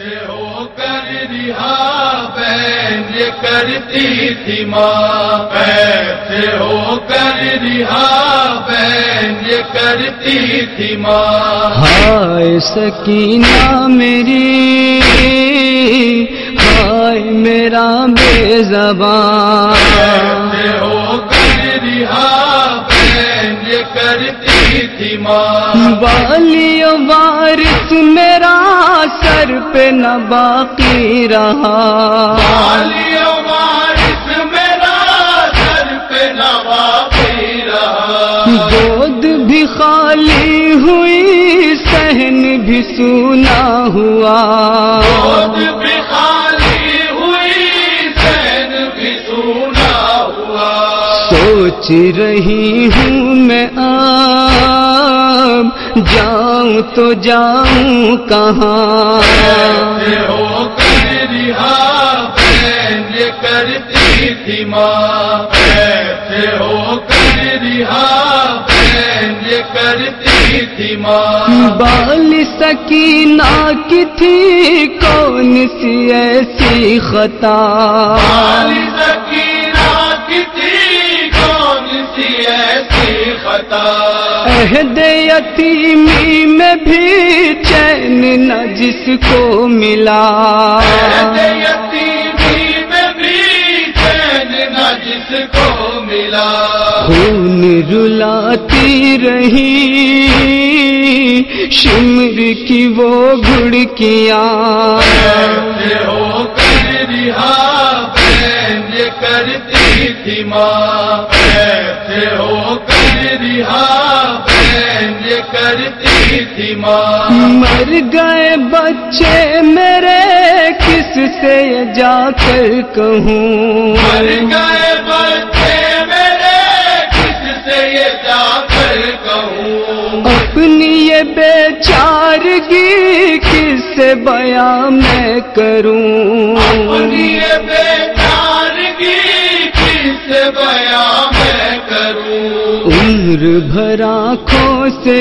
ایسے ہو کر رہا بین یہ کرتی تھی ماں، ایسے ہو کر رہا بین یہ کرتی تھی ماں. ہائے سکینہ میری، ہائے میرا بے زبان، ایسے ہو کر رہا بین یہ کرتی تھی ماں. والی و وارث میرا سر پہ نہ باقی رہا، والی و وارث میرا سر پہ نہ باقی رہا. گود بھی خالی ہوئی صحن بھی سونا ہوا، گود بھی خالی ہوئی صحن بھی سونا ہوا. سوچ رہی ہوں میں اب جاؤں تو جاؤں کہاں، ایسے ہو کر رہا بین یہ کرتی تھی ماں، ایسے ہو کر رہا بین یہ کرتی تھی ماں. بال سکینہ کی تھی کون سی ایسی خطا، والی سکینہ کی تھی کون سی ایسی خطا. عہد یتیمی میں بھی چین نہ جس کو ملا، عہد یتیمی میں بھی چین نہ جس کو ملا. خون رلاتی رہی شمر کی وہ گھڑکیاں، ایسے ہو کر رہا بین یہ کرتی تھی ماں، ایسے ہو کر رہا بین یہ کرتی تھی ماں. مر گئے بچے میرے کس سے یہ جا کر کہوں، مر گئے بچے میرے کس سے یہ جا کر کہوں. اپنی یہ بے چارگی کس سے بیان میں کروں، اپنی یہ بے چارگی کس سے بیان میں کروں. عمر بھر آنکھوں سے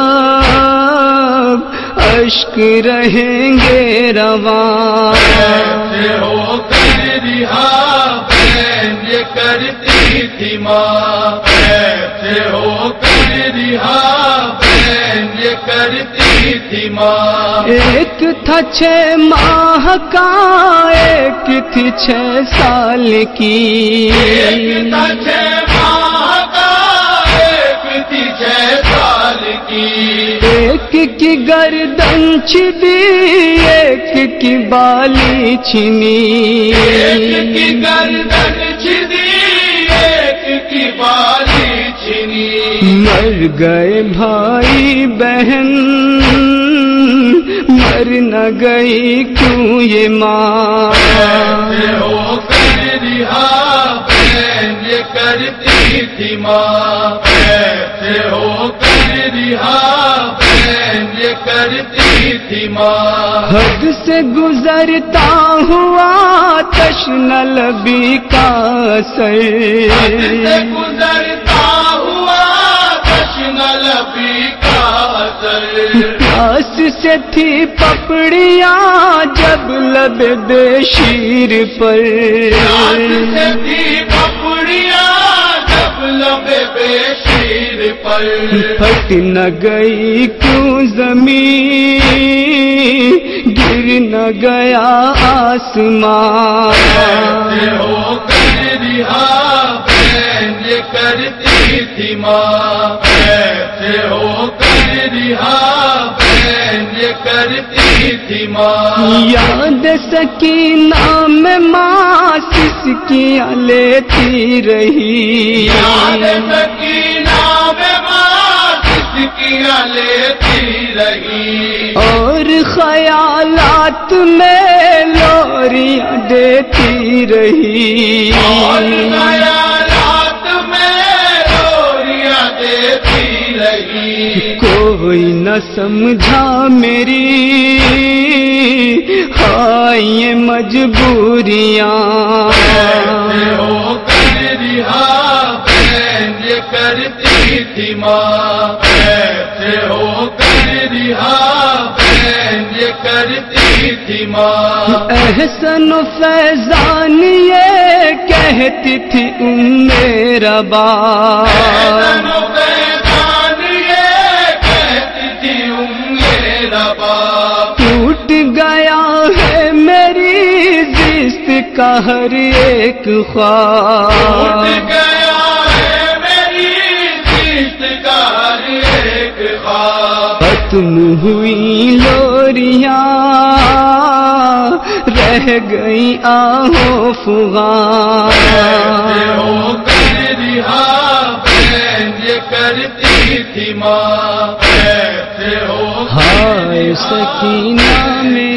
اب اشک رہیں گے رواں، ایسے ہو کر رہا بین یہ کرتی تھی ماں، ایسے ہو کر رہا بین یہ کرتی تھی ماں. ایک تھا 6 ماہ کا ایک تھی 6 سال کی، ایک تھا 6 ماہ کا ایک تھی 6 سال کی. ایک کی گردن چھدی ایک کی بالی چھنی، ایک کی گردن چھدی ایک کی بالی چھنی. مر گئے بھائی بہن مر نہ گئی کیوں یہ ماں، ایسے ہو کر رہا بین یہ کرتی تھی ماں، ایسے ہو کر رہا بین یہ کرتی تھی ماں. حد سے گزرتا ہوا تشنہ لبی کا سر، حد سے گزرتا ہوا تشنہ لبی کا اثر. پیاس سے تھی پپڑیاں جب لب بے شیر پر، پیاس سے تھی پپڑیاں جب لب بے شیر پر. پھٹ نہ گئی کیوں زمین گر نہ گیا آسمان، ایسے ہو کر رہا بین یہ کرتی تھی ماں، ایسے ہو کر رہا بین یہ کرتی تھی ماں. یاد سکینہ میں ماں سسکیاں لیتی رہی، یاد سکینہ میں ماں سسکیاں لیتی رہی. اور خیالات میں لوریاں دیتی رہی، اور خیالات میں لوریاں دیتی رہی. کوئی نہ سمجھا میری ہائے یہ مجبوریاں، ایسے ہو کر رہا بین یہ کرتی تھی ماں، ایسے ہو کر رہا بین یہ کرتی تھی ماں، احسن و فیضان یہ کہتی تھی ربا، احسن و فیضان یہ کہتی تھی ربا، ٹوٹ گیا ہے میری زیست کا ہر ایک خواب، ٹوٹ گیا ہے میری زیست کا ہر ایک خواب، ختم ہوئی لوریاں رہ گئی آہو فغان، کیسے ہو کر رہا بہن یہ کرتی تھی ماں، کیسے ہو ہائے سکینہ میں